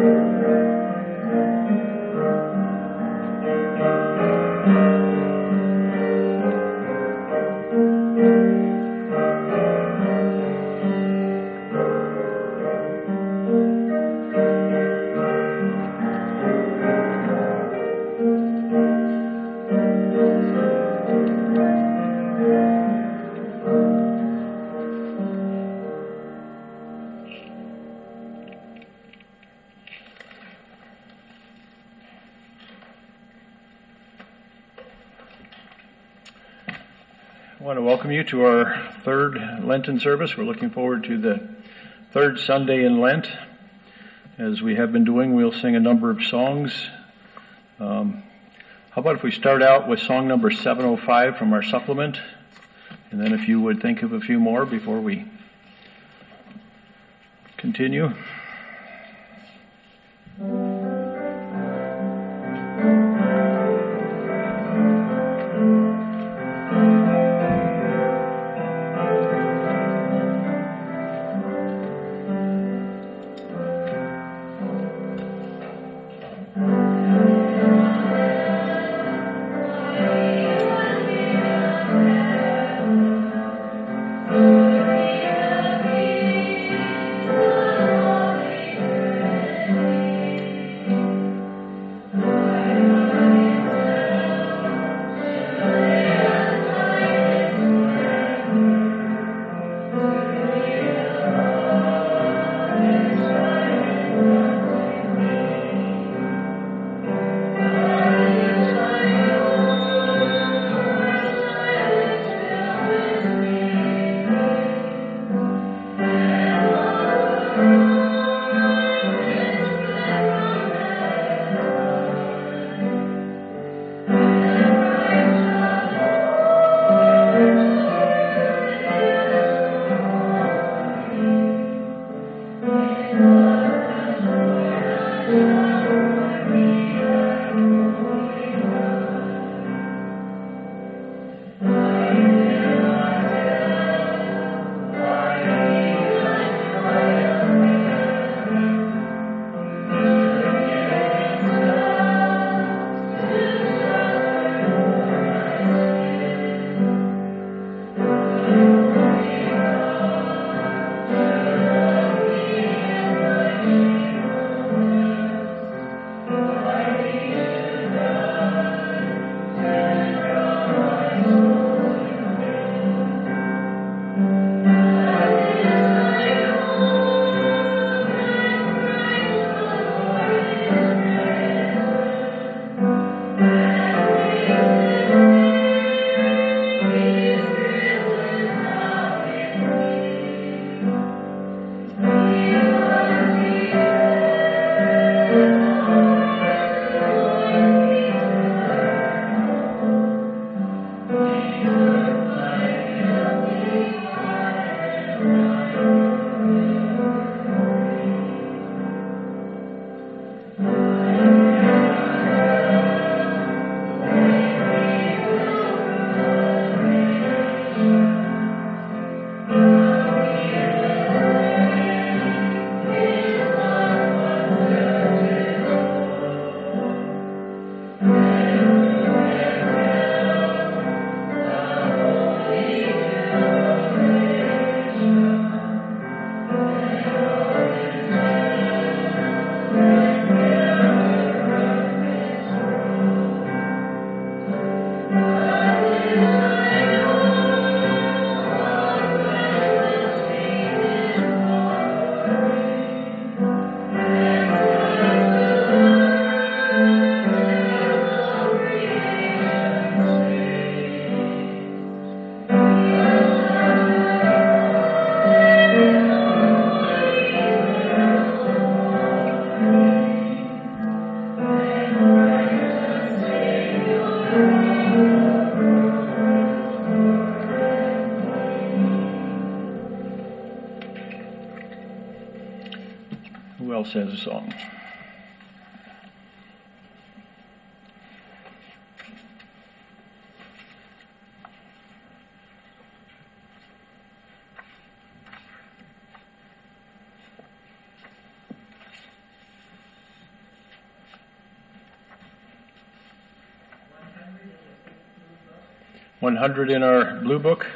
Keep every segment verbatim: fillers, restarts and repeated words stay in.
I want to welcome you to our third Lenten service. We're looking forward to the third Sunday in Lent. As we have been doing, we'll sing a number of songs. Um, how about if we start out with song number seven oh five from our supplement, and then if you would think of a few more before we continue. Who else has a song? one hundred in our blue book.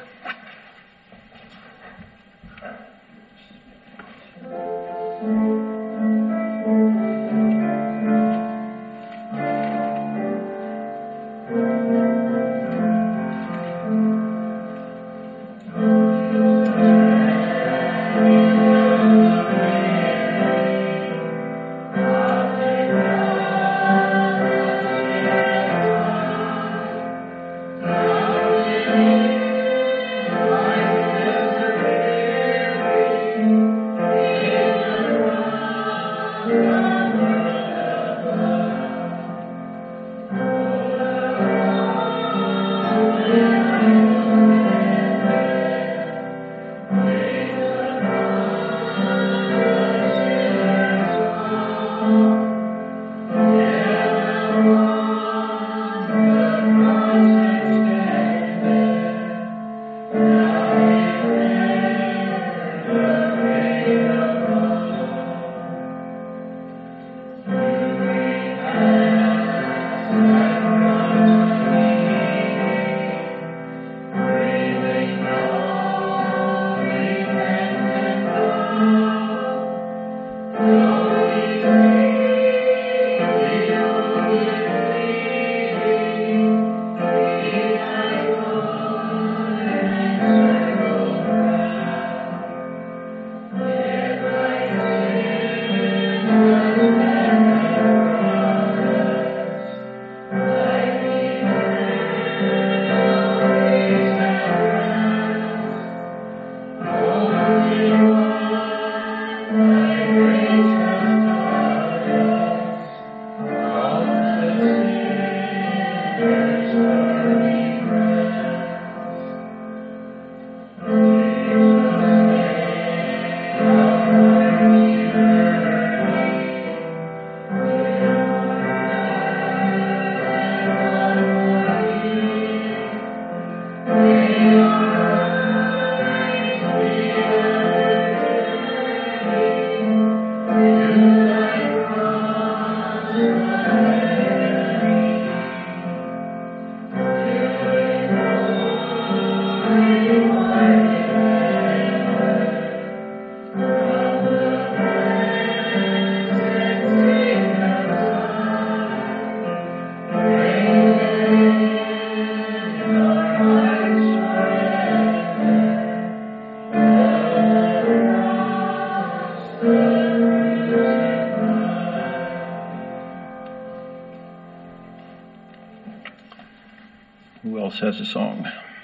Who else has a song?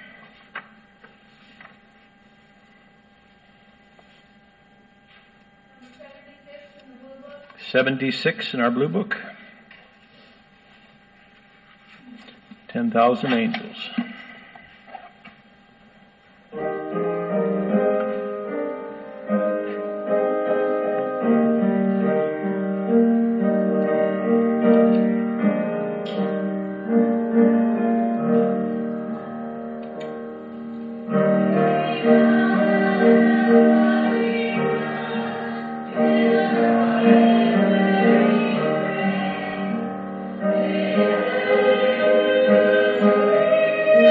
seventy-six in our blue book. ten thousand angels. Thank you.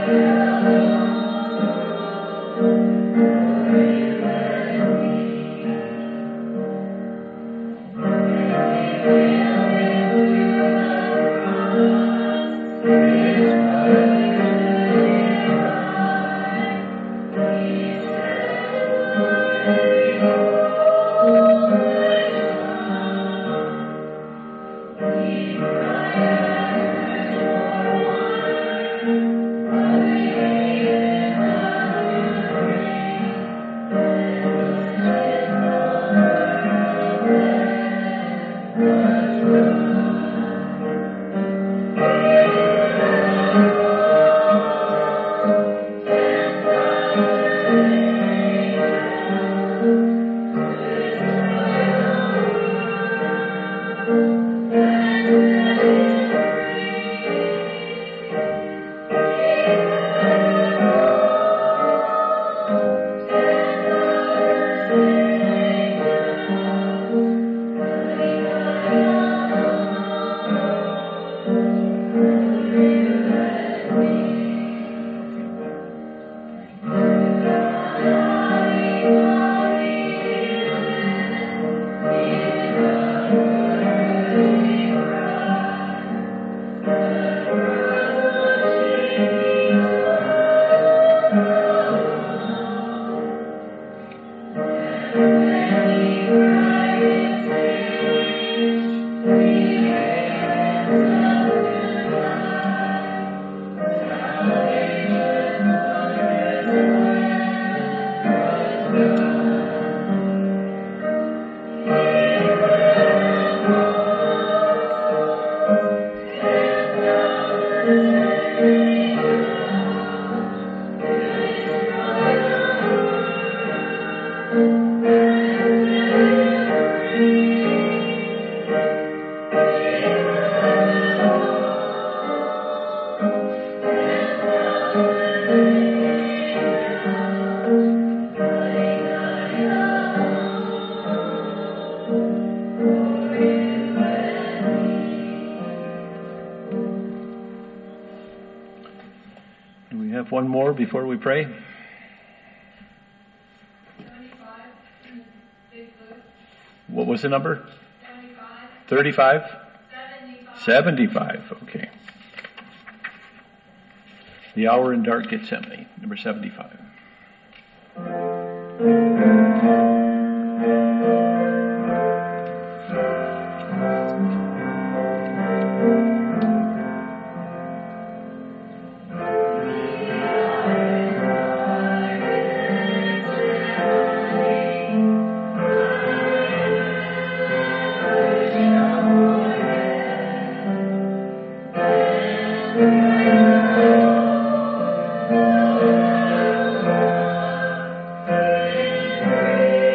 One more before we pray. What was the number? thirty-five? seventy-five. seventy-five, okay. The Hour in Dark Gethsemane, number seventy-five. Thank you.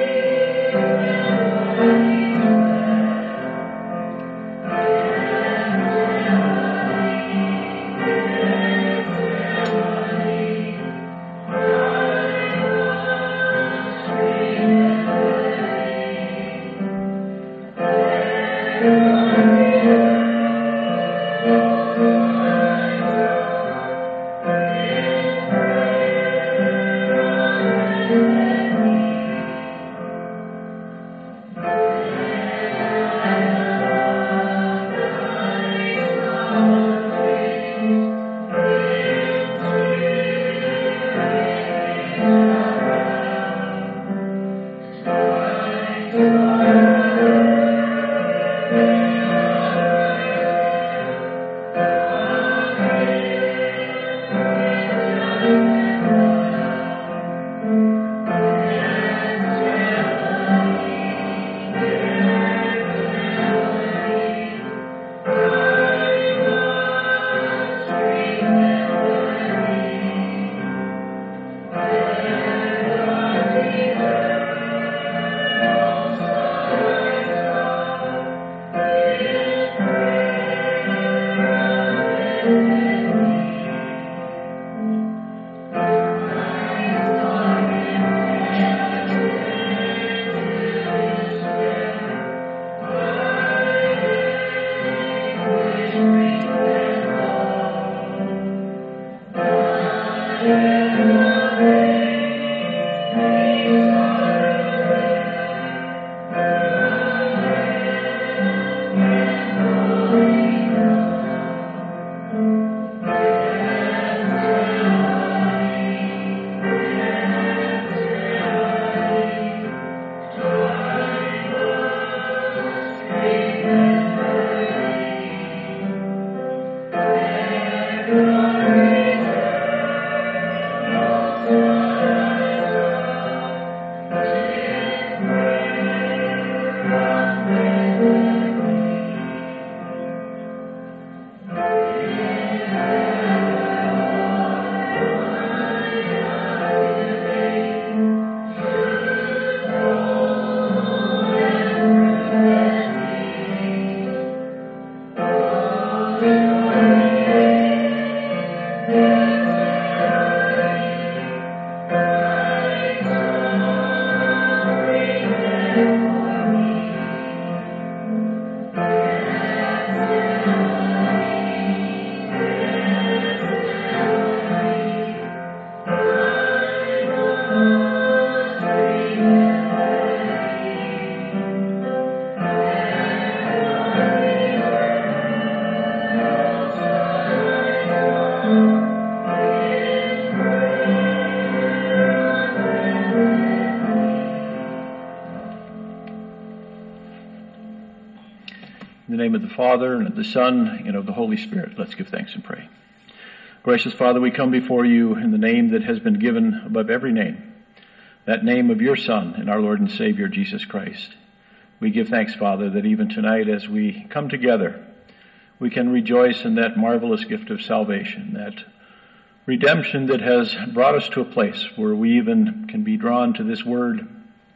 Father, and of the Son, and of the Holy Spirit. Let's give thanks and pray. Gracious Father, we come before you in the name that has been given above every name, that name of your Son and our Lord and Savior, Jesus Christ. We give thanks, Father, that even tonight as we come together, we can rejoice in that marvelous gift of salvation, that redemption that has brought us to a place where we even can be drawn to this word,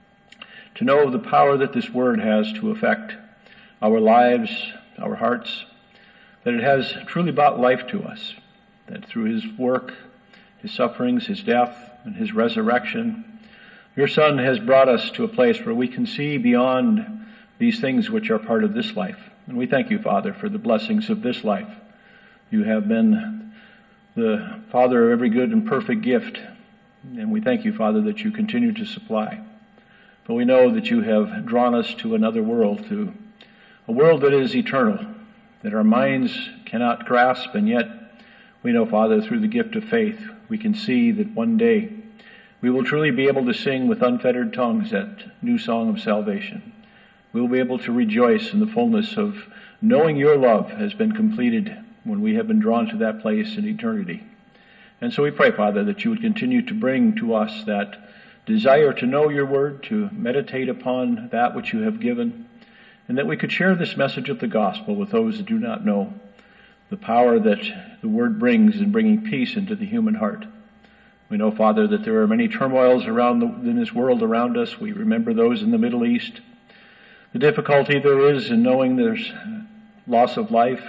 to know the power that this word has to affect our lives, our hearts, that it has truly brought life to us, that through his work, his sufferings, his death, and his resurrection, your Son has brought us to a place where we can see beyond these things which are part of this life. And we thank you, Father, for the blessings of this life. You have been the Father of every good and perfect gift, and we thank you, Father, that you continue to supply. But we know that you have drawn us to another world, to a world that is eternal, that our minds cannot grasp, and yet we know, Father, through the gift of faith, we can see that one day we will truly be able to sing with unfettered tongues that new song of salvation. We will be able to rejoice in the fullness of knowing your love has been completed when we have been drawn to that place in eternity. And so we pray, Father, that you would continue to bring to us that desire to know your word, to meditate upon that which you have given, and that we could share this message of the gospel with those that do not know the power that the word brings in bringing peace into the human heart. We know, Father, that there are many turmoils around the, in this world around us. We remember those in the Middle East. The difficulty there is in knowing there's loss of life.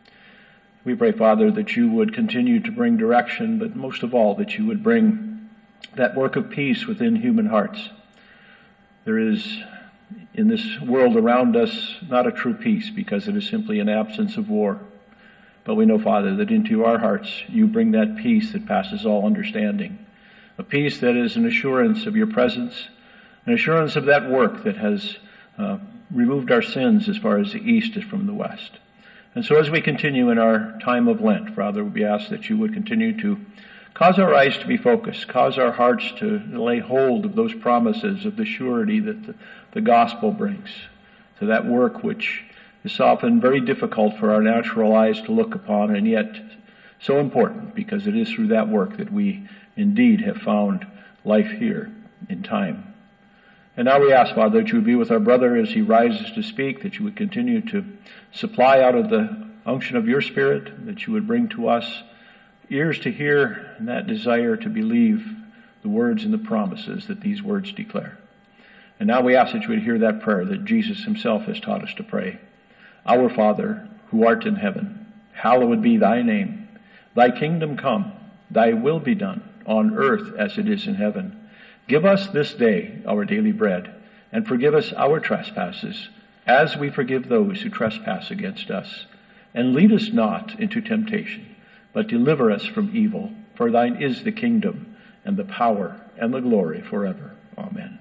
We pray, Father, that you would continue to bring direction, but most of all, that you would bring that work of peace within human hearts. There is in this world around us not a true peace, because it is simply an absence of war. But we know, Father, that into our hearts you bring that peace that passes all understanding, a peace that is an assurance of your presence, an assurance of that work that has uh, removed our sins as far as the east is from the west. And so as we continue in our time of Lent, Father, we ask that you would continue to cause our eyes to be focused, cause our hearts to lay hold of those promises of the surety that the, the gospel brings, to that work which is often very difficult for our natural eyes to look upon, and yet so important, because it is through that work that we indeed have found life here in time. And now we ask, Father, that you would be with our brother as he rises to speak, that you would continue to supply out of the unction of your Spirit, that you would bring to us ears to hear and that desire to believe the words and the promises that these words declare. And now we ask that you would hear that prayer that Jesus himself has taught us to pray. Our Father, who art in heaven, hallowed be thy name. Thy kingdom come, thy will be done, on earth as it is in heaven. Give us this day our daily bread, and forgive us our trespasses, as we forgive those who trespass against us. And lead us not into temptation, but deliver us from evil. For thine is the kingdom, and the power, and the glory forever. Amen.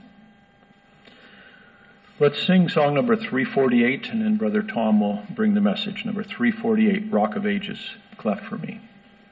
Let's sing song number three forty-eight, and then Brother Tom will bring the message. Number three forty-eight, Rock of Ages, cleft for me.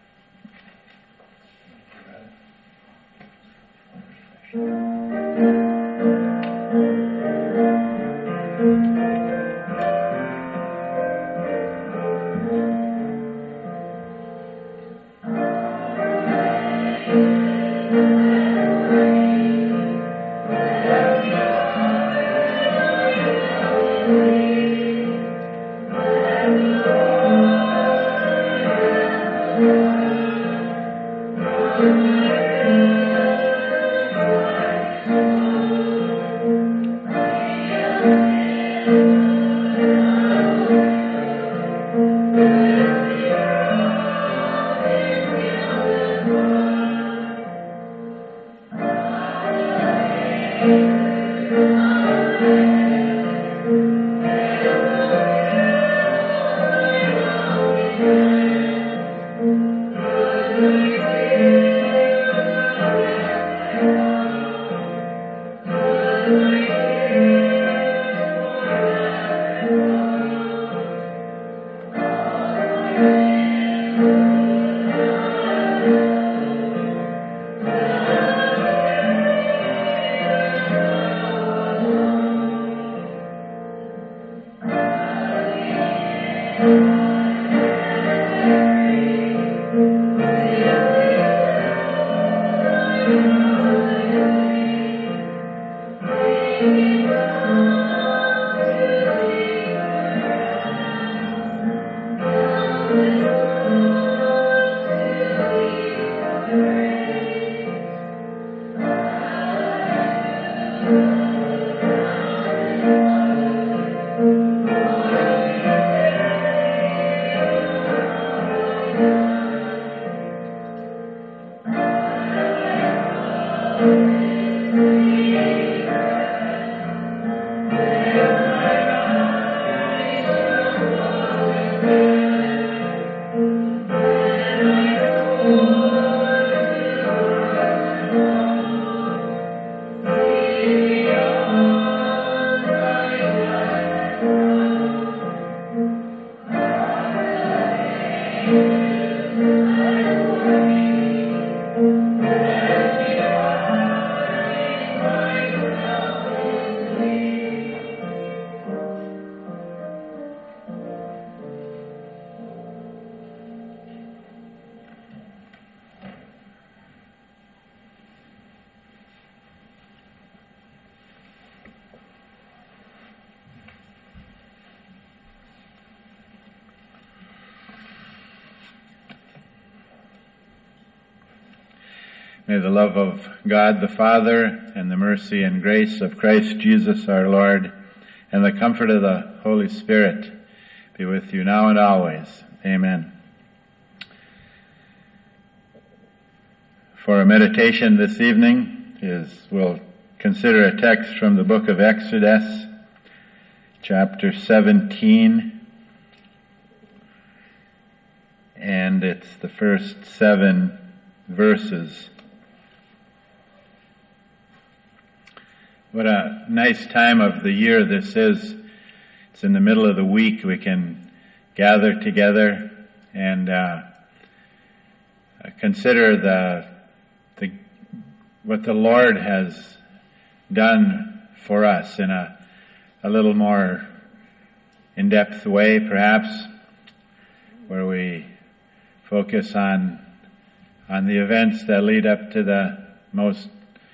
May the love of God the Father and the mercy and grace of Christ Jesus our Lord and the comfort of the Holy Spirit be with you now and always. Amen. For our meditation this evening is we'll consider a text from the book of Exodus, chapter seventeen, and it's the first seven verses. What a nice time of the year this is. It's in the middle of the week. We can gather together and uh, consider the, the what the Lord has done for us in a, a little more in-depth way, perhaps, where we focus on on the events that lead up to the most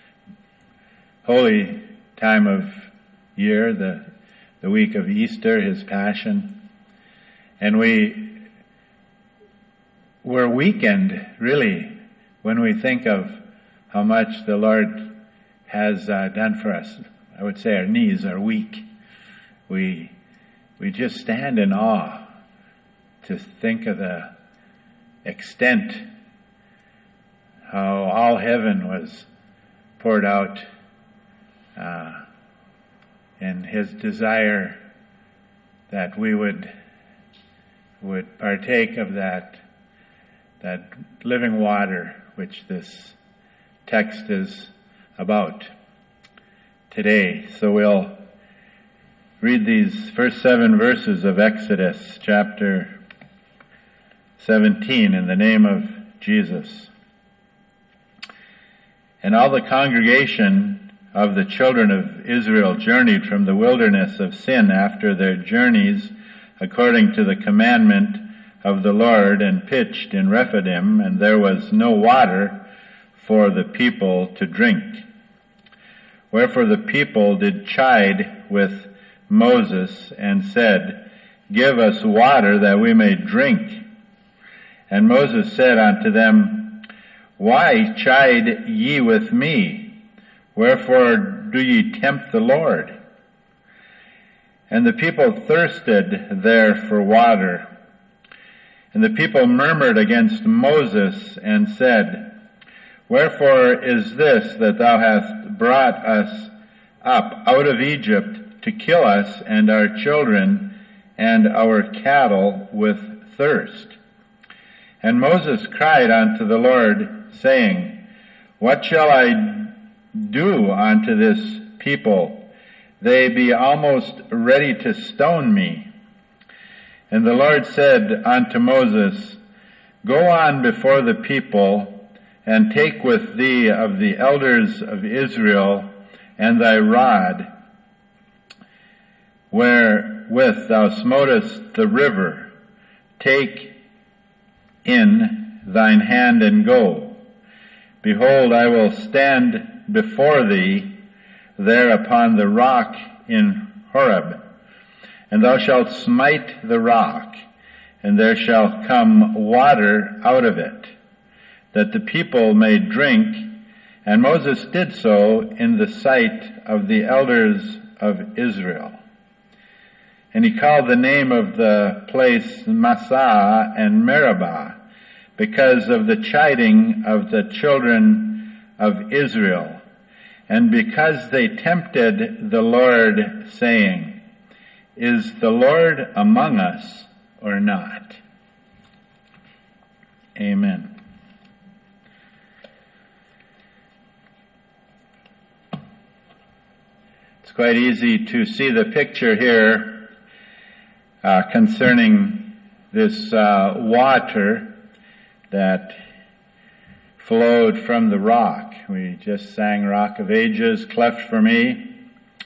holy time of year, the the week of Easter, His Passion. And we, we're weakened, really, when we think of how much the Lord has uh, done for us. I would say our knees are weak. We, we just stand in awe to think of the extent how all heaven was poured out uh, and His desire that we would would partake of that that living water which this text is about today. So we'll read these first seven verses of Exodus chapter seventeen in the name of Jesus. And all the congregation of the children of Israel journeyed from the wilderness of Sin after their journeys according to the commandment of the Lord, and pitched in Rephidim, and there was no water for the people to drink. Wherefore the people did chide with Moses, and said, Give us water that we may drink. And Moses said unto them, Why chide ye with me? Wherefore do ye tempt the Lord? And the people thirsted there for water. And the people murmured against Moses, and said, Wherefore is this that thou hast brought us up out of Egypt to kill us and our children and our cattle with thirst? And Moses cried unto the Lord, saying, What shall I do unto this people? They be almost ready to stone me. And the Lord said unto Moses, Go on before the people, and take with thee of the elders of Israel and thy rod, wherewith thou smotest the river. Take in thine hand and go. Behold, I will stand before thee there upon the rock in Horeb, and thou shalt smite the rock, and there shall come water out of it, that the people may drink. And Moses did so in the sight of the elders of Israel. And he called the name of the place Massah and Meribah, because of the chiding of the children of Israel, and because they tempted the Lord, saying, Is the Lord among us or not? Amen. It's quite easy to see the picture here uh, concerning this uh, water that flowed from the rock. We just sang Rock of Ages, cleft for me.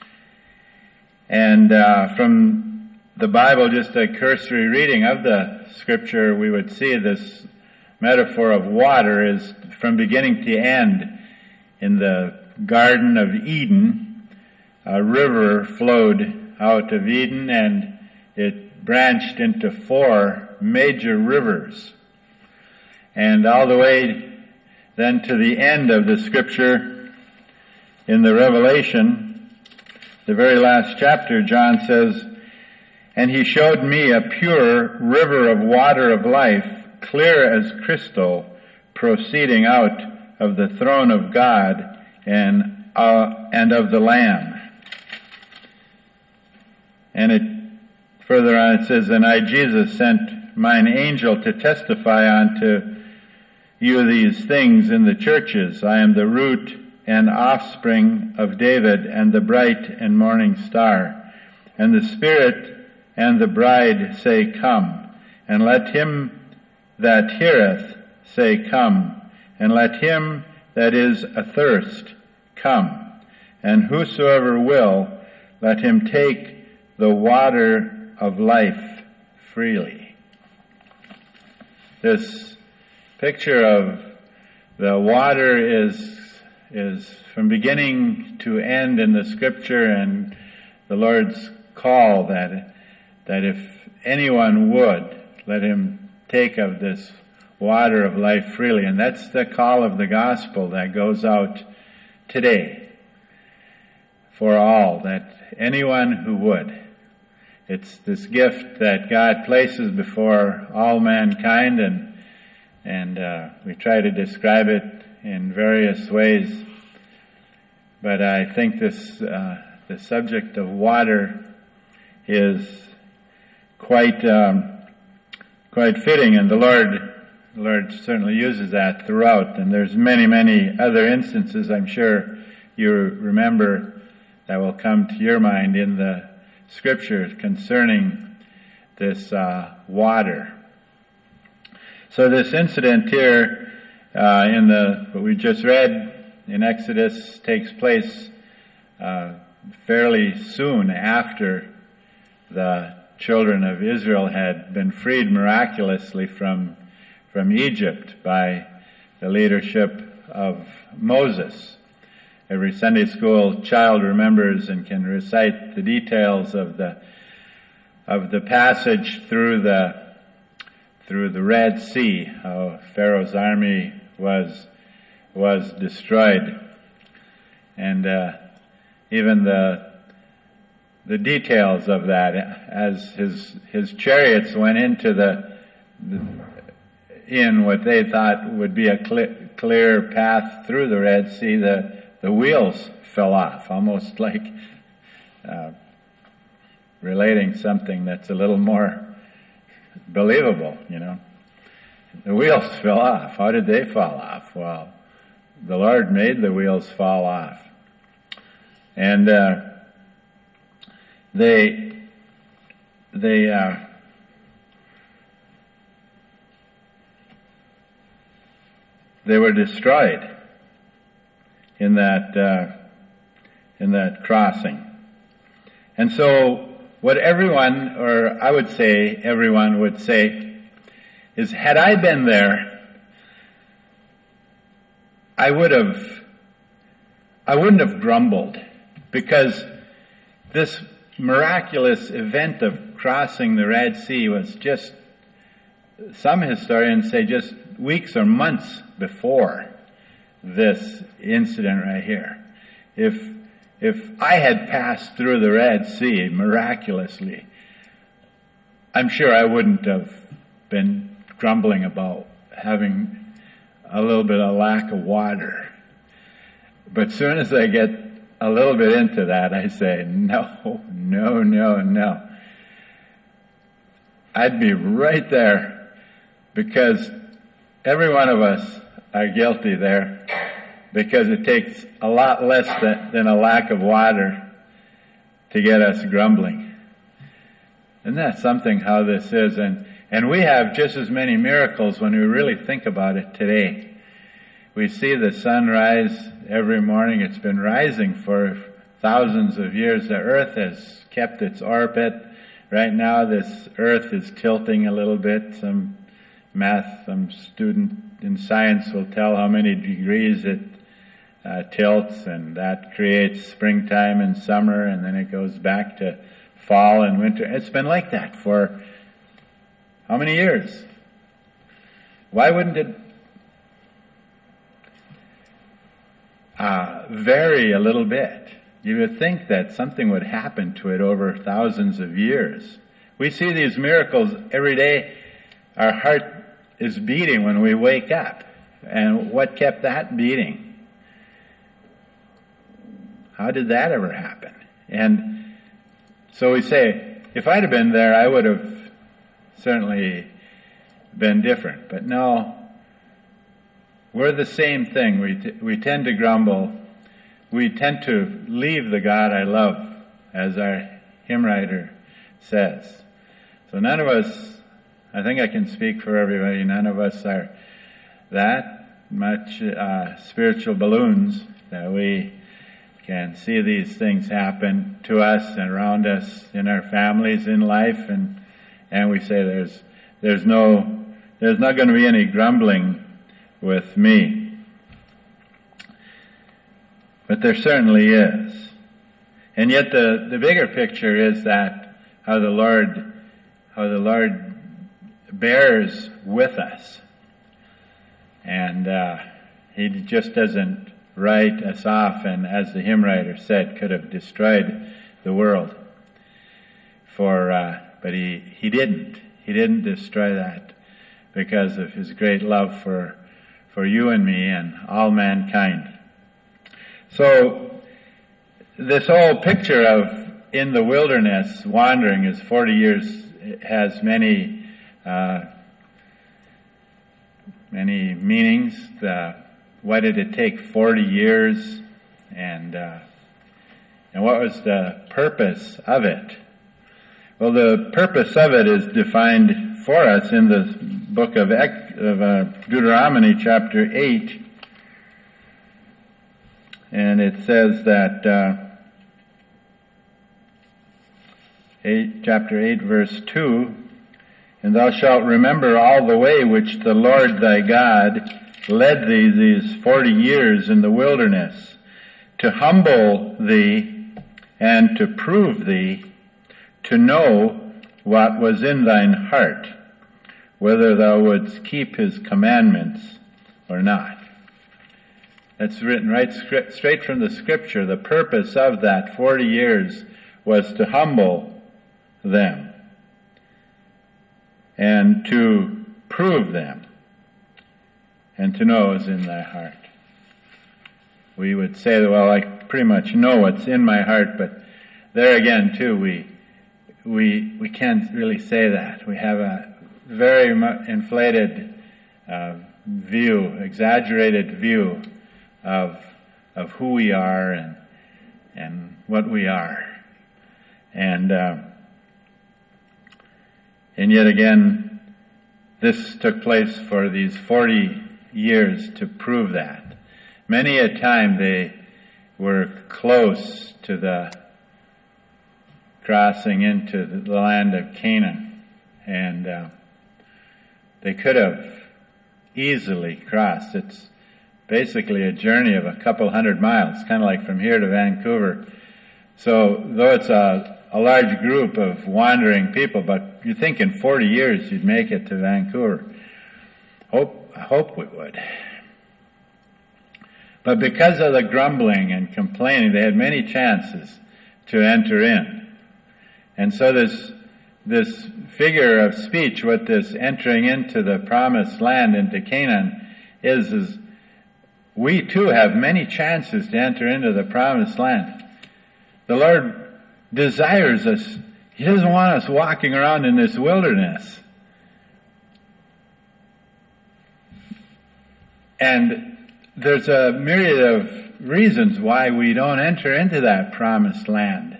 And uh, from the Bible, just a cursory reading of the scripture, we would see this metaphor of water is from beginning to end. In the Garden of Eden, a river flowed out of Eden, and it branched into four major rivers. And all the way then to the end of the scripture in the Revelation, the very last chapter, John says, And he showed me a pure river of water of life, clear as crystal, proceeding out of the throne of God and, uh, and of the Lamb. And it further on it says, And I, Jesus, sent mine angel to testify unto you these things in the churches. I am the root and offspring of David, and the bright and morning star. And the Spirit and the bride say, Come. And let him that heareth say, Come. And let him that is athirst come. And whosoever will, let him take the water of life freely. This picture of the water is is from beginning to end in the scripture, and the Lord's call that that if anyone would, let him take of this water of life freely. And that's the call of the gospel that goes out today for all, that anyone who would. It's this gift that God places before all mankind, and And uh, we try to describe it in various ways. But I think this uh, the subject of water is quite um, quite fitting. And the Lord the Lord certainly uses that throughout, and there's many, many other instances I'm sure you remember that will come to your mind in the Scriptures concerning this uh, water. So this incident here uh, in the what we just read in Exodus takes place uh, fairly soon after the children of Israel had been freed miraculously from from Egypt by the leadership of Moses. Every Sunday school child remembers and can recite the details of the of the passage through the through the Red Sea, how Pharaoh's army was was destroyed, and uh, even the the details of that as his his chariots went into the, the in what they thought would be a clear, clear path through the Red Sea, the the wheels fell off, almost like uh, relating something that's a little more believable, you know. The wheels fell off. How did they fall off? Well, the Lord made the wheels fall off. And uh, they, they, uh, they were destroyed in that, uh, in that crossing. And so what everyone, or I would say everyone would say, is had I been there, I would have, I wouldn't have grumbled, because this miraculous event of crossing the Red Sea was just, some historians say just weeks or months before this incident right here. If If I had passed through the Red Sea miraculously, I'm sure I wouldn't have been grumbling about having a little bit of lack of water. But soon as I get a little bit into that, I say, no, no, no, no. I'd be right there, because every one of us are guilty there. Because it takes a lot less than, than a lack of water to get us grumbling. Isn't that something how this is? And, and we have just as many miracles when we really think about it today. We see the sun rise every morning. It's been rising for thousands of years. The earth has kept its orbit. Right now this earth is tilting a little bit. Some math, some student in science will tell how many degrees it Uh, tilts, and that creates springtime and summer, and then it goes back to fall and winter. It's been like that for how many years? Why wouldn't it uh, vary a little bit? You would think that something would happen to it over thousands of years. We see these miracles every day. Our heart is beating when we wake up. And what kept that beating? How did that ever happen? And so we say, if I'd have been there, I would have certainly been different. But no, we're the same thing. We t- we tend to grumble. We tend to leave the God I love, as our hymn writer says. So none of us, I think I can speak for everybody, none of us are that much uh, spiritual balloons that we can see these things happen to us and around us in our families, in life, and and we say there's there's no there's not going to be any grumbling with me. But there certainly is. And yet the, the bigger picture is that how the Lord how the Lord bears with us. And uh, he just doesn't write us off, and as the hymn writer said, could have destroyed the world. For, uh, but he, he didn't. He didn't destroy that because of his great love for, for you and me and all mankind. So, this whole picture of in the wilderness wandering is forty years, has many, uh, many meanings. The, why did it take forty years? And, uh, and what was the purpose of it? Well, the purpose of it is defined for us in the book of, of uh, Deuteronomy, chapter eight. And it says that, uh, eight, chapter eight, verse two, "And thou shalt remember all the way which the Lord thy God led thee these forty years in the wilderness, to humble thee and to prove thee, to know what was in thine heart, whether thou wouldst keep his commandments or not." That's written right straight from the Scripture. The purpose of that forty years was to humble them and to prove them and to know what is in thy heart. We would say, well, I pretty much know what's in my heart, but there again, too, we we we can't really say that. We have a very inflated uh, view, exaggerated view of of who we are and and what we are, and uh, and yet again, this took place for these forty years to prove that. Many a time they were close to the crossing into the land of Canaan, and uh, they could have easily crossed. It's basically a journey of a couple hundred miles, kind of like from here to Vancouver. So, though it's a, a large group of wandering people, but you think in forty years you'd make it to Vancouver. Hope, I hope we would. But because of the grumbling and complaining, they had many chances to enter in. And so this, this figure of speech, what this entering into the promised land, into Canaan, is, is we too have many chances to enter into the promised land. The Lord desires us. He doesn't want us walking around in this wilderness. And there's a myriad of reasons why we don't enter into that promised land.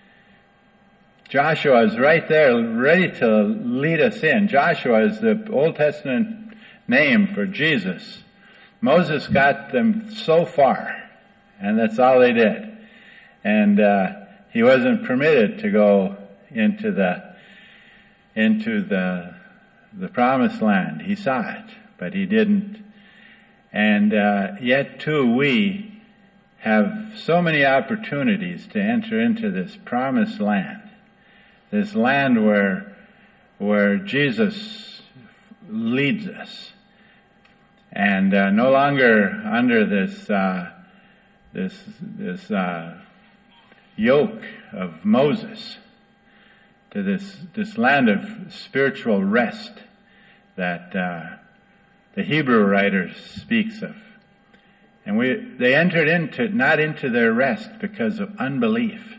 Joshua is right there, ready to lead us in. Joshua is the Old Testament name for Jesus. Moses got them so far, and that's all they did. And uh, he wasn't permitted to go into the into the the promised land. He saw it, but he didn't. And uh, yet, too, we have so many opportunities to enter into this promised land, this land where where Jesus leads us, and uh, no longer under this uh, this this uh, yoke of Moses, to this this land of spiritual rest that uh, the Hebrew writer speaks of. And we they entered into not into their rest because of unbelief.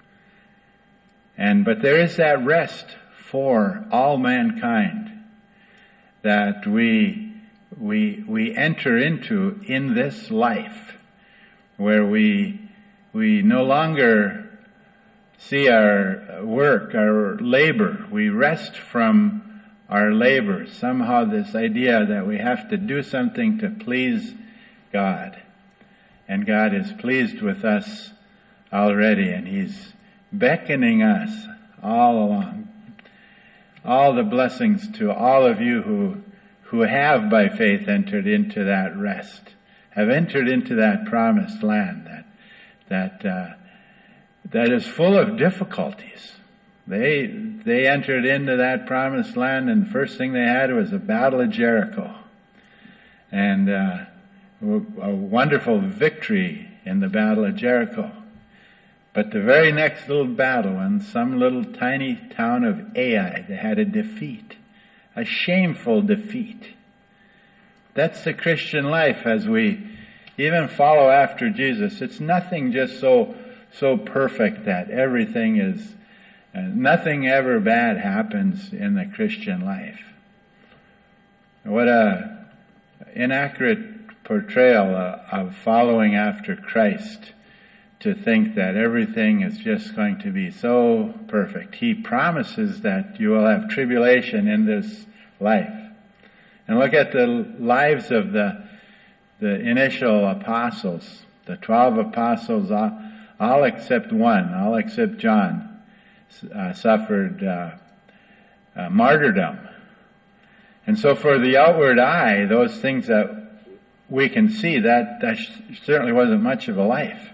And but there is that rest for all mankind that we we we enter into in this life, where we we no longer see our work, our labor. We rest from our labor. Somehow this idea that we have to do something to please God. And God is pleased with us already, and He's beckoning us all along. All the blessings to all of you who who have by faith entered into that rest, have entered into that promised land that that uh, that is full of difficulties. They they entered into that promised land, and the first thing they had was a battle of Jericho, and uh, a wonderful victory in the battle of Jericho. But the very next little battle, in some little tiny town of Ai, they had a defeat, a shameful defeat. That's the Christian life as we even follow after Jesus. It's nothing just so so perfect that everything is, uh, nothing ever bad happens in the Christian life. What a inaccurate portrayal uh, of following after Christ to think that everything is just going to be so perfect. He promises that you will have tribulation in this life. And look at the lives of the the initial apostles, the twelve apostles, all, all except one, all except John, uh, suffered uh, uh, martyrdom. And so for the outward eye, those things that we can see, that, that certainly wasn't much of a life.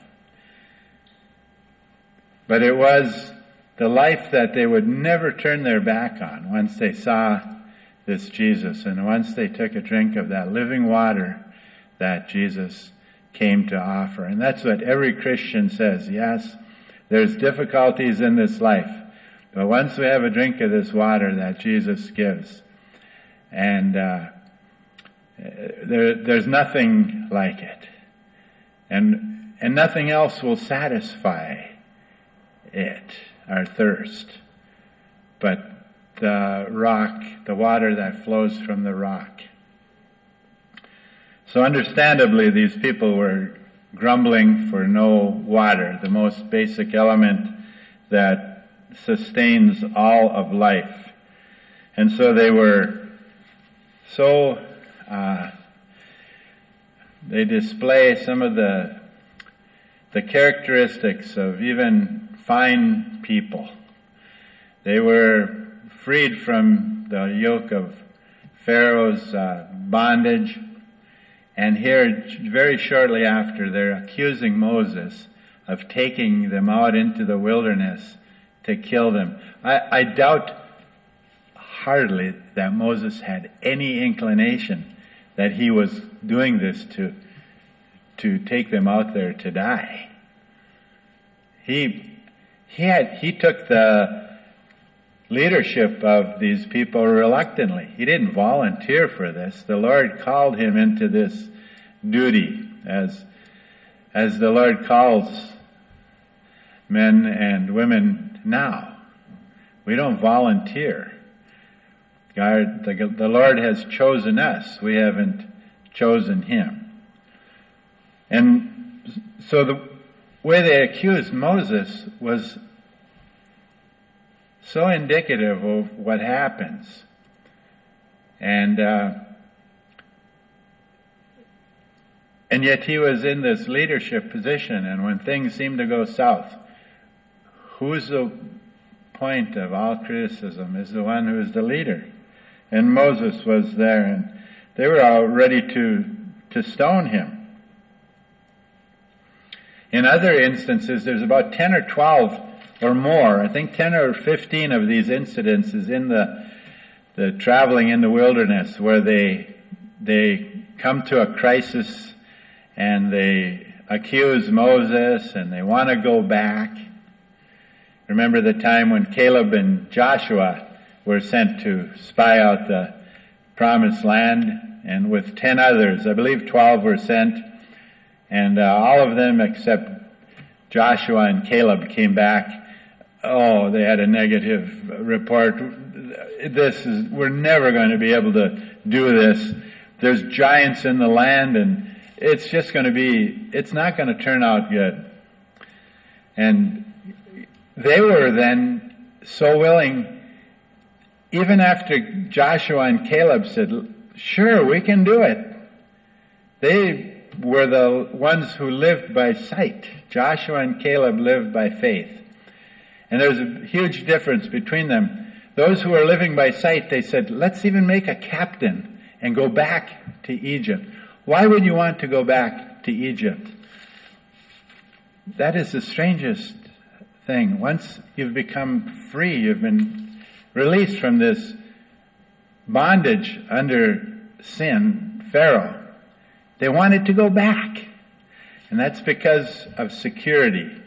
But it was the life that they would never turn their back on once they saw this Jesus, and once they took a drink of that living water that Jesus came to offer. And that's what every Christian says. Yes, there's difficulties in this life, but once we have a drink of this water that Jesus gives, and uh, there, there's nothing like it, and and nothing else will satisfy it, our thirst, but the rock, the water that flows from the rock. So understandably, these people were grumbling for no water, the most basic element that sustains all of life. And so they were so, uh, they display some of the, the characteristics of even fine people. They were freed from the yoke of Pharaoh's uh, bondage. And here, very shortly after, they're accusing Moses of taking them out into the wilderness to kill them. I, I doubt hardly that Moses had any inclination that he was doing this to, to take them out there to die. He, he had, he took the leadership of these people reluctantly. He didn't volunteer for this. The Lord called him into this duty, as as the Lord calls men and women now. We don't volunteer. God, the, the Lord has chosen us. We haven't chosen Him. And so the way they accused Moses was so indicative of what happens. And uh, and yet he was in this leadership position, and when things seemed to go south, who's the point of all criticism is the one who is the leader. And Moses was there, and they were all ready to, to stone him. In other instances, there's about ten or twelve or more, I think ten or fifteen of these incidences in the the traveling in the wilderness where they they come to a crisis and they accuse Moses and they want to go back. Remember the time when Caleb and Joshua were sent to spy out the promised land, and with ten others, I believe twelve were sent, and uh, all of them except Joshua and Caleb came back. Oh, they had a negative report. This is, we're never going to be able to do this. There's giants in the land, and it's just going to be, it's not going to turn out good. And they were then so willing, even after Joshua and Caleb said, sure, we can do it. They were the ones who lived by sight. Joshua and Caleb lived by faith. And there's a huge difference between them. Those who are living by sight, they said, let's even make a captain and go back to Egypt. Why would you want to go back to Egypt? That is the strangest thing. Once you've become free, you've been released from this bondage under sin, Pharaoh, they wanted to go back. And that's because of security.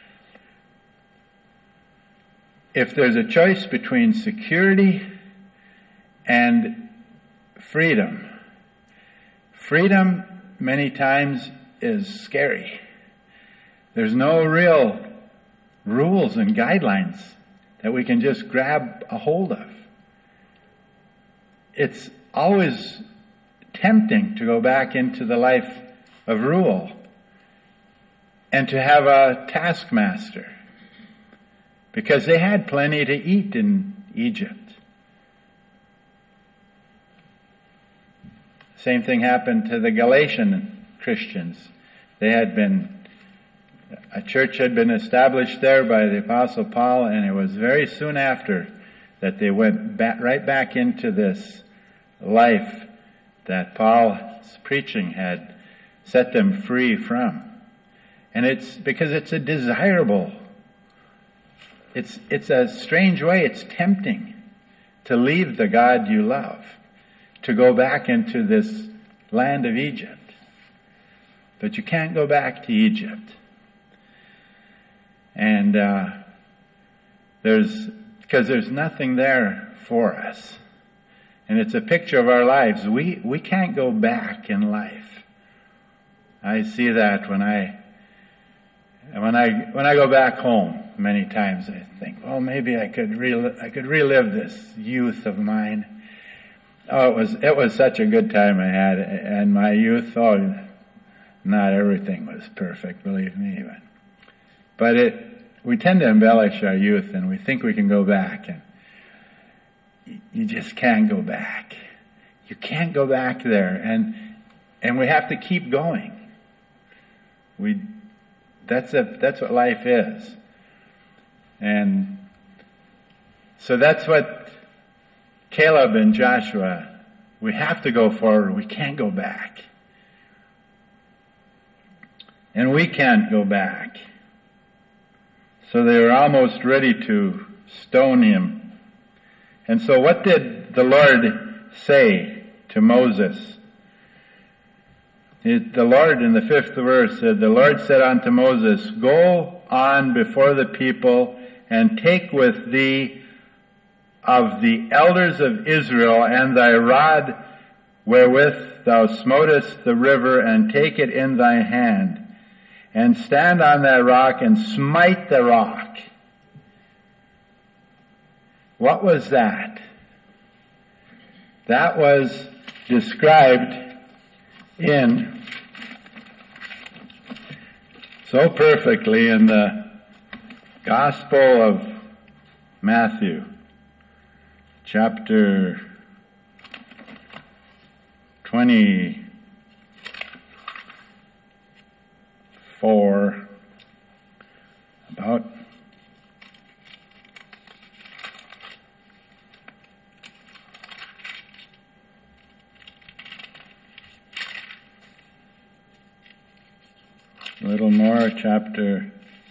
If there's a choice between security and freedom, freedom many times is scary. There's no real rules and guidelines that we can just grab a hold of. It's always tempting to go back into the life of rule and to have a taskmaster, because they had plenty to eat in Egypt. Same thing happened to the Galatian Christians. They had been, a church had been established there by the Apostle Paul, and it was very soon after that they went back, right back into this life that Paul's preaching had set them free from. And it's because it's a desirable, it's, it's a strange way, it's tempting to leave the God you love, to go back into this land of Egypt. But you can't go back to Egypt. And uh, there's, because there's nothing there for us. And it's a picture of our lives. We, we can't go back in life. I see that when I, when I, when I go back home, many times I think, well, maybe I could rel- I could relive this youth of mine. Oh, it was, it was such a good time I had. And my youth, oh, not everything was perfect, believe me. But, but it, we tend to embellish our youth, and we think we can go back, and you just can't go back. You can't go back there, and and we have to keep going. We that's a that's what life is. And so that's what Caleb and Joshua, we have to go forward. We can't go back. And we can't go back. So they were almost ready to stone him. And so what did the Lord say to Moses? It, the Lord, in the fifth verse, said, the Lord said unto Moses, go on before the people and take with thee of the elders of Israel and thy rod wherewith thou smotest the river, and take it in thy hand, and stand on that rock and smite the rock. What was that? That was described in so perfectly in the Gospel of Matthew, chapter twenty-four, about a little more, chapter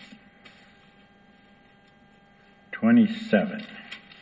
twenty-seven.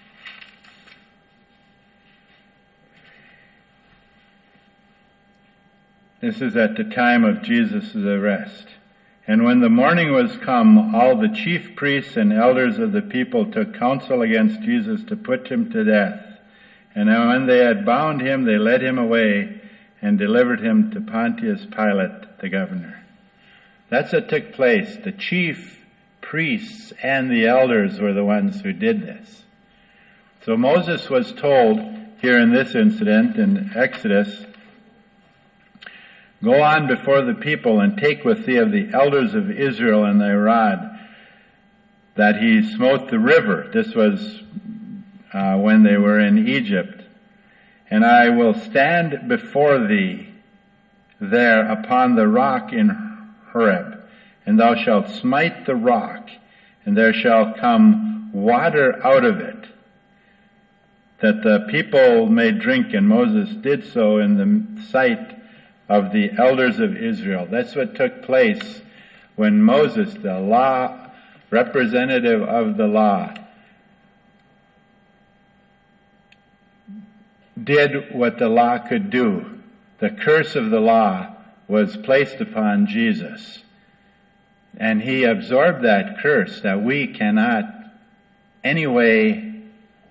This is at the time of Jesus' arrest. And when the morning was come, all the chief priests and elders of the people took counsel against Jesus to put him to death. And when they had bound him, they led him away and delivered him to Pontius Pilate, the governor. That's what took place. The chief priests and the elders were the ones who did this. So Moses was told here in this incident in Exodus, go on before the people and take with thee of the elders of Israel and thy rod, that he smote the river. This was uh, when they were in Egypt. And I will stand before thee there upon the rock in Horeb, and thou shalt smite the rock, and there shall come water out of it, that the people may drink. And Moses did so in the sight of the elders of Israel. That's what took place when Moses, the law, representative of the law, did what the law could do. The curse of the law was placed upon Jesus. And he absorbed that curse that we cannot anyway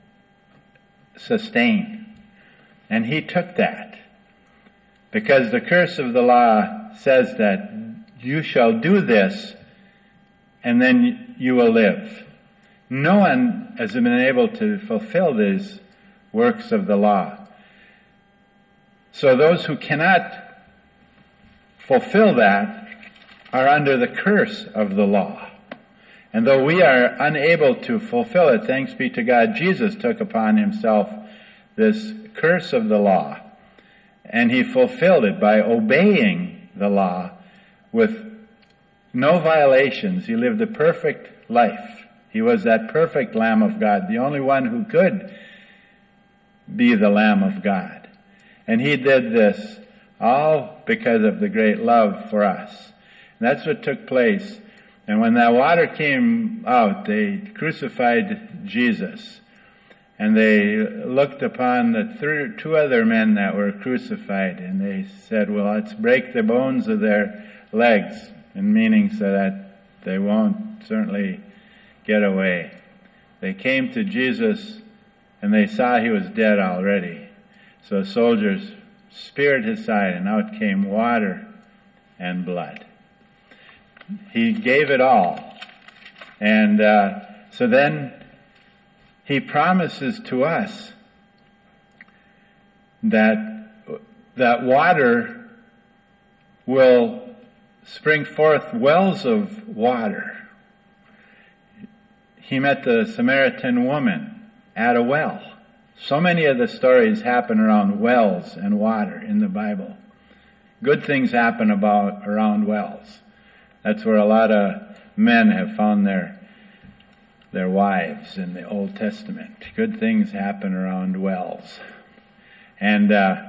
sustain. And he took that. Because the curse of the law says that you shall do this and then you will live. No one has been able to fulfill these works of the law. So those who cannot fulfill that are under the curse of the law. And though we are unable to fulfill it, thanks be to God, Jesus took upon himself this curse of the law. And he fulfilled it by obeying the law with no violations. He lived a perfect life. He was that perfect Lamb of God, the only one who could be the Lamb of God. And he did this all because of the great love for us. And that's what took place. And when that water came out, they crucified Jesus. And they looked upon the th- two other men that were crucified, and they said, well, let's break the bones of their legs, in meaning so that they won't certainly get away. They came to Jesus, and they saw he was dead already. So soldiers speared his side, and out came water and blood. He gave it all. And uh, so then he promises to us that that water will spring forth wells of water. He met the Samaritan woman at a well. So many of the stories happen around wells and water in the Bible. Good things happen about around wells. That's where a lot of men have found their their wives in the Old Testament. Good things happen around wells. And uh,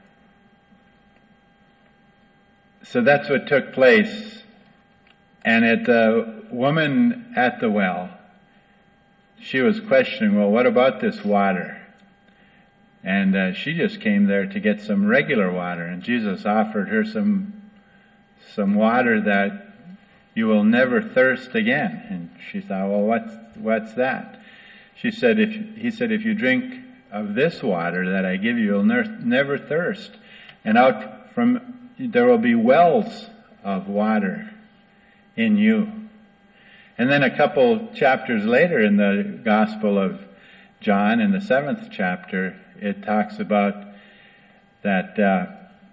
so that's what took place. And at the woman at the well, she was questioning, well, what about this water? And uh, she just came there to get some regular water. And Jesus offered her some some water that you will never thirst again. And she thought, well, what's, what's that? She said, if, he said, if you drink of this water that I give you, you'll ner- never thirst. And out from, there will be wells of water in you. And then a couple chapters later in the Gospel of John, in the seventh chapter, it talks about that, uh,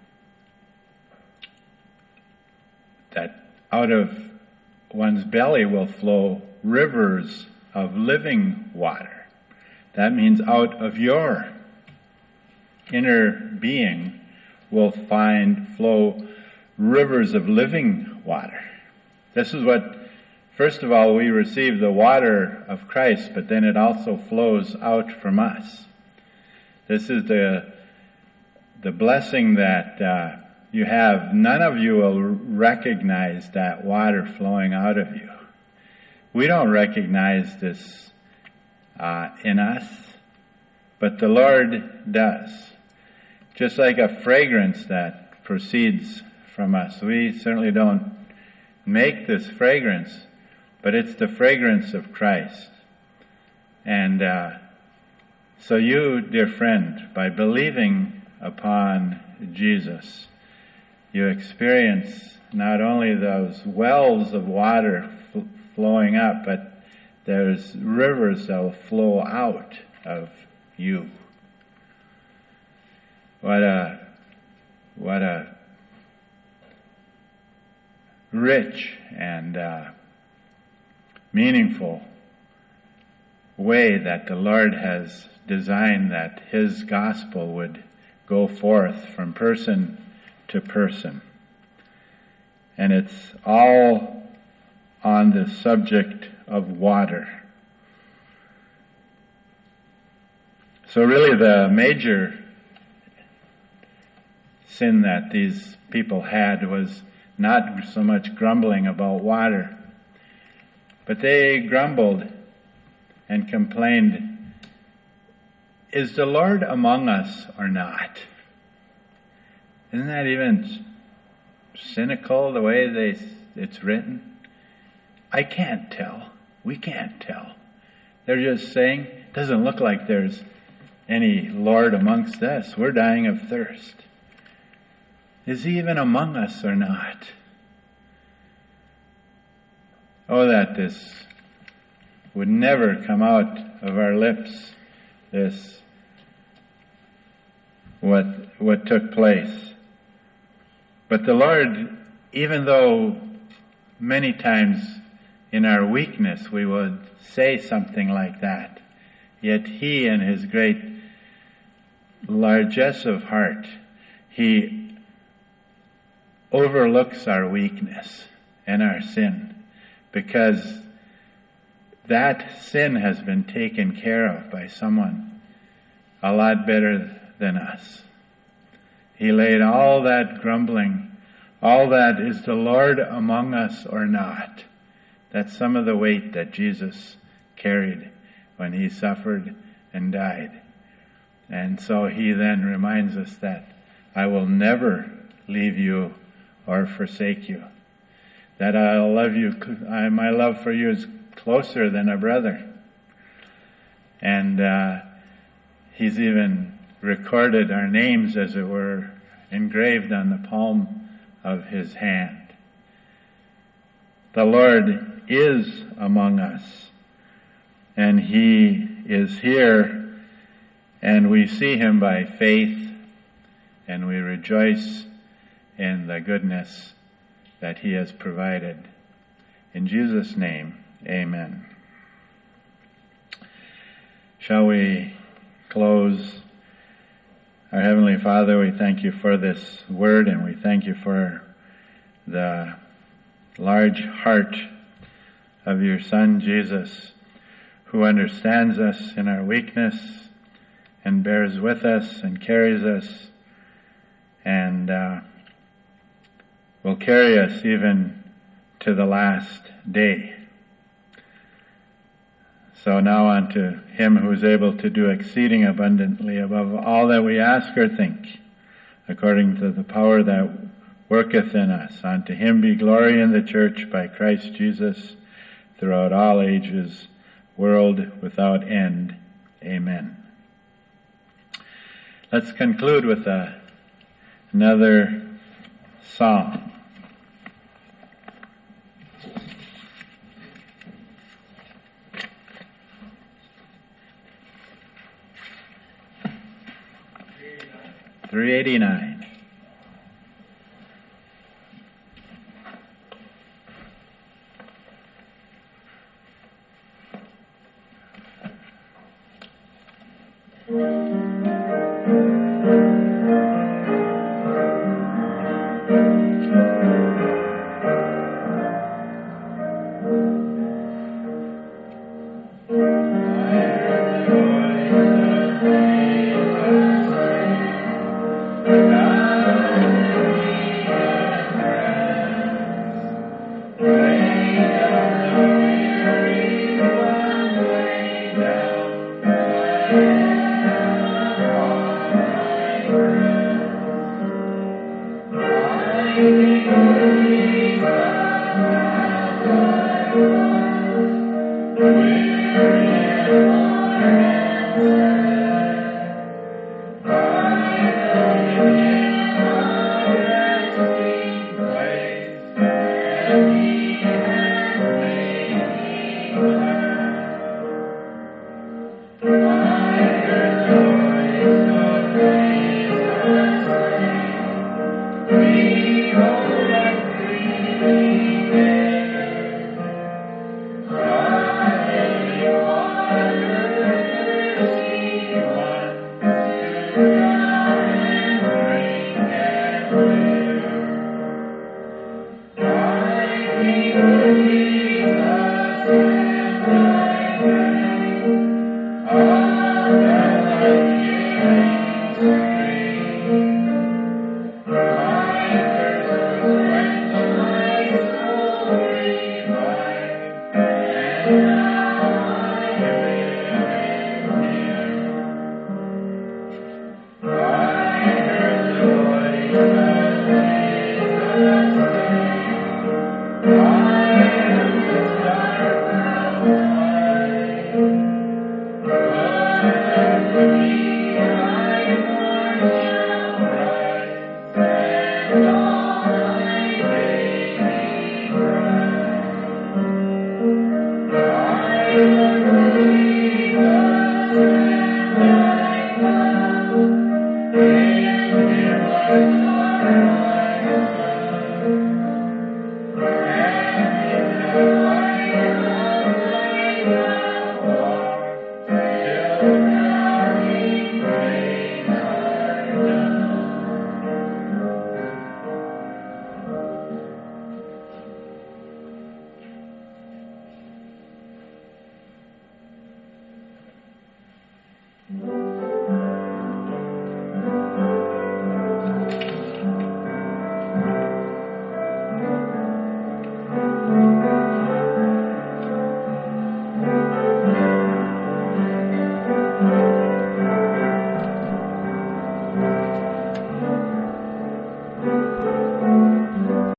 that out of one's belly will flow rivers of living water. That means out of your inner being will find flow rivers of living water. This is what, first of all, we receive the water of Christ, but then it also flows out from us. This is the the blessing that uh, you have. None of you will recognize that water flowing out of you. We don't recognize this uh, in us, but the Lord does. Just like a fragrance that proceeds from us. We certainly don't make this fragrance, but it's the fragrance of Christ. And uh, so you, dear friend, by believing upon Jesus, you experience not only those wells of water f- flowing up, but there's rivers that will flow out of you. What a, what a rich and uh, meaningful way that the Lord has designed that His gospel would go forth from person to person. And it's all on the subject of water. So really the major sin that these people had was not so much grumbling about water, but they grumbled and complained, is the Lord among us or not? Isn't that even cynical the way they it's written? I can't tell. We can't tell. They're just saying, doesn't look like there's any Lord amongst us. We're dying of thirst. Is He even among us or not? Oh, that this would never come out of our lips, this what what took place. But the Lord, even though many times in our weakness we would say something like that, yet He, in His great largesse of heart, He overlooks our weakness and our sin, because that sin has been taken care of by someone a lot better than us. He laid all that grumbling, all that is the Lord among us or not. That's some of the weight that Jesus carried when He suffered and died. And so He then reminds us that I will never leave you or forsake you. That I'll love you, I, my love for you is closer than a brother. And uh, He's even recorded our names, as it were, engraved on the palm of His hand. The Lord is among us, and He is here, and we see Him by faith, and we rejoice in the goodness that He has provided. In Jesus' name, amen. Shall we close? Our Heavenly Father, we thank You for this word, and we thank You for the large heart of Your Son, Jesus, who understands us in our weakness and bears with us and carries us and uh, will carry us even to the last day. So now unto Him who is able to do exceeding abundantly above all that we ask or think, according to the power that worketh in us. Unto Him be glory in the church by Christ Jesus throughout all ages, world without end. Amen. Let's conclude with a, another song. three eighty-nine. Amen.